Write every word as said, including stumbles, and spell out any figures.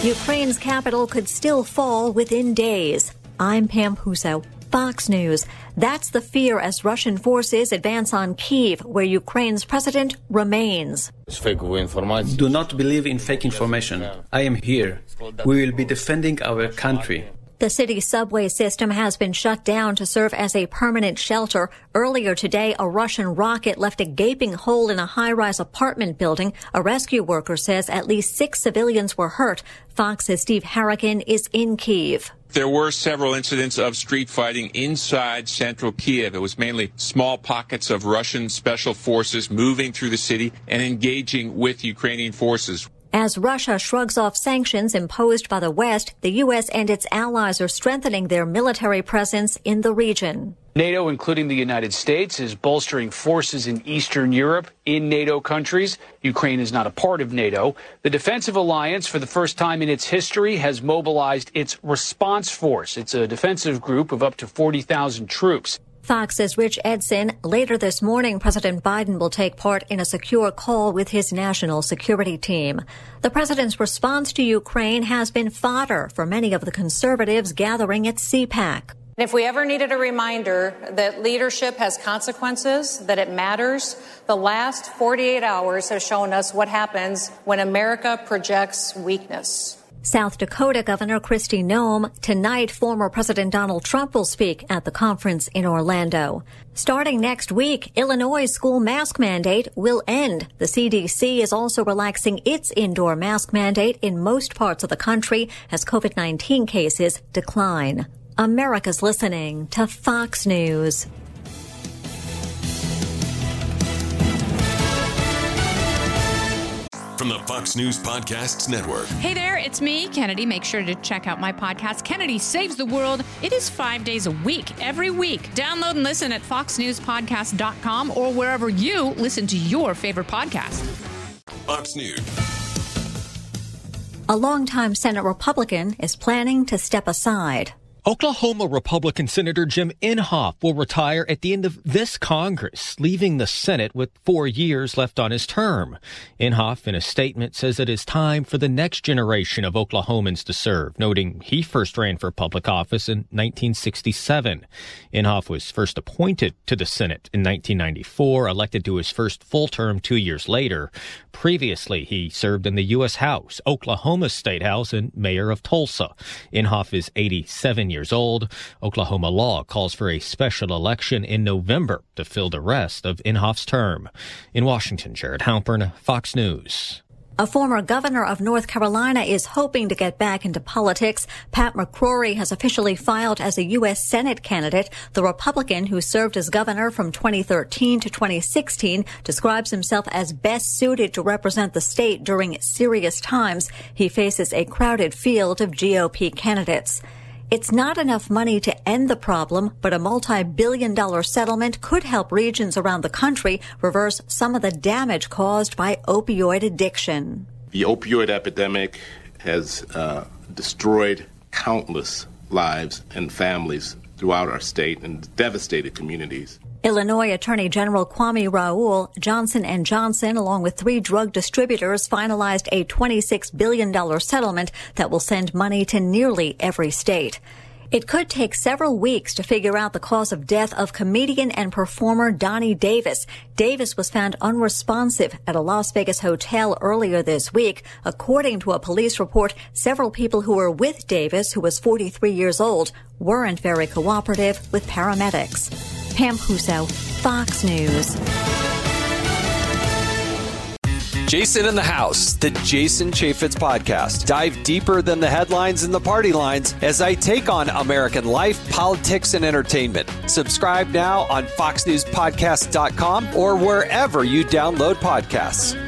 Ukraine's capital could still fall within days. I'm Pam Huso, Fox News. That's the fear as Russian forces advance on Kyiv, where Ukraine's president remains. Do not believe in fake information. I am here. We will be defending our country. The city's subway system has been shut down to serve as a permanent shelter. Earlier today, a Russian rocket left a gaping hole in a high-rise apartment building. A rescue worker says at least six civilians were hurt. Fox's Steve Harrigan is in Kyiv. There were several incidents of street fighting inside central Kyiv. It was mainly small pockets of Russian special forces moving through the city and engaging with Ukrainian forces. As Russia shrugs off sanctions imposed by the West, the U S and its allies are strengthening their military presence in the region. NATO, including the United States, is bolstering forces in Eastern Europe in NATO countries. Ukraine is not a part of NATO. The defensive alliance, for the first time in its history, has mobilized its response force. It's a defensive group of up to forty thousand troops. Fox's Rich Edson. Later this morning, President Biden will take part in a secure call with his national security team. The president's response to Ukraine has been fodder for many of the conservatives gathering at C PAC. If we ever needed a reminder that leadership has consequences, that it matters, the last forty-eight hours have shown us what happens when America projects weakness. South Dakota Governor Kristi Noem. Tonight, former President Donald Trump will speak at the conference in Orlando. Starting next week, Illinois' school mask mandate will end. The C D C is also relaxing its indoor mask mandate in most parts of the country as COVID nineteen cases decline. America's listening to Fox News. From the Fox News Podcasts Network. Hey there, it's me, Kennedy. Make sure to check out my podcast, Kennedy Saves the World. It is five days a week, every week. Download and listen at fox news podcast dot com or wherever you listen to your favorite podcast. Fox News. A longtime Senate Republican is planning to step aside. Oklahoma Republican Senator Jim Inhofe will retire at the end of this Congress, leaving the Senate with four years left on his term. Inhofe, in a statement, says it is time for the next generation of Oklahomans to serve, noting he first ran for public office in nineteen sixty-seven. Inhofe was first appointed to the Senate in nineteen ninety-four, elected to his first full term two years later. Previously, he served in the U S House, Oklahoma State House, and mayor of Tulsa. Inhofe is eighty-seven years old. Oklahoma law calls for a special election in November to fill the rest of Inhofe's term. In Washington, Jared Halpern, Fox News. A former governor of North Carolina is hoping to get back into politics. Pat McCrory has officially filed as a U S Senate candidate. The Republican, who served as governor from twenty thirteen to twenty sixteen, describes himself as best suited to represent the state during serious times. He faces a crowded field of G O P candidates. It's not enough money to end the problem, but a multi-billion dollar settlement could help regions around the country reverse some of the damage caused by opioid addiction. The opioid epidemic has uh, destroyed countless lives and families throughout our state and devastated communities. Illinois Attorney General Kwame Raoul. Johnson and Johnson, along with three drug distributors, finalized a twenty-six billion dollars settlement that will send money to nearly every state. It could take several weeks to figure out the cause of death of comedian and performer Donnie Davis. Davis was found unresponsive at a Las Vegas hotel earlier this week. According to a police report, several people who were with Davis, who was forty-three years old, weren't very cooperative with paramedics. Pam Huso, Fox News. Jason in the House, the Jason Chaffetz podcast. Dive deeper than the headlines and the party lines as I take on American life, politics, and entertainment. Subscribe now on fox news podcast dot com or wherever you download podcasts.